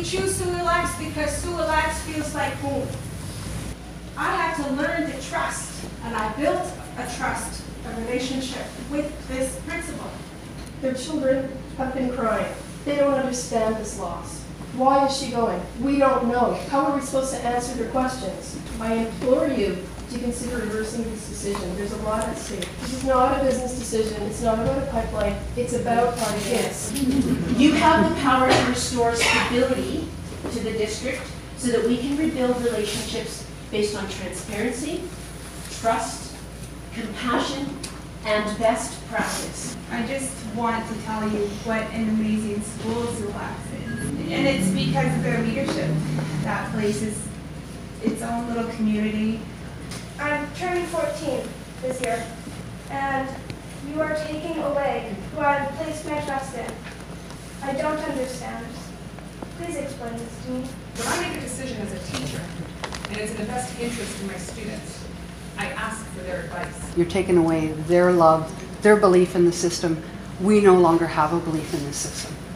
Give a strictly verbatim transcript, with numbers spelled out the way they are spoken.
choose Soo Lee Lax because Soo Lee Lax feels like home. I had to learn to trust, and I built a trust, a relationship with this principal. Their children have been crying. They don't understand this loss. Why is she going? We don't know. How are we supposed to answer their questions? I implore you to consider reversing this decision. There's a lot at stake. This is not a business decision. It's not about a pipeline. It's about our kids. You have the power to restore stability to the district so that we can rebuild relationships based on transparency, trust, compassion, and best practice. I just want to tell you what an amazing school Soo Lee Lax is. And it's because of their leadership. That place is its own little community. I'm turning fourteen this year, and you are taking away who I have placed my trust in. I don't understand. Please explain this to me. When I make a decision as a teacher, and it's in the best interest of my students, I ask for their advice. You're taking away their love, their belief in the system. We no longer have a belief in the system.